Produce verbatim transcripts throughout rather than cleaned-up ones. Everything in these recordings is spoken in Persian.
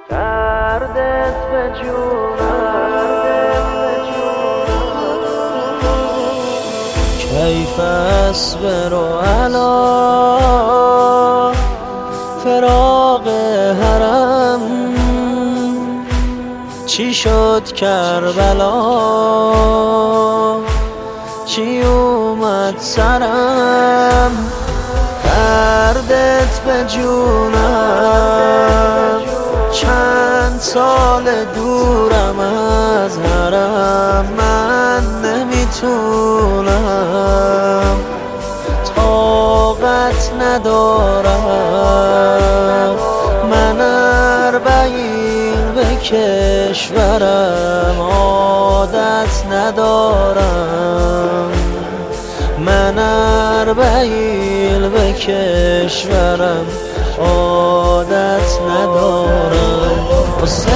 دردت به جونم کیف اصبر علی فراق حرم چی شد کربلا چی اومد سرم دردت به جونم چند سال دورم از حرم من نمیتونم طاقت ندارم من اربعین به کشورم عادت ندارم من اربعین به کشورم عادت ندارم حسین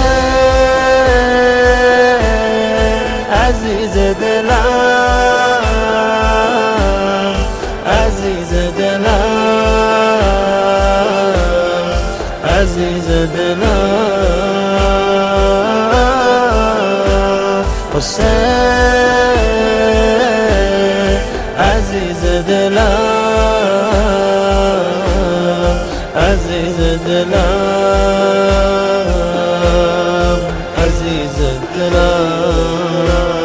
عزیز دلم عزیز دلم عزیز دلم حسین عزیز دلم عزیز دلم عزیز دلم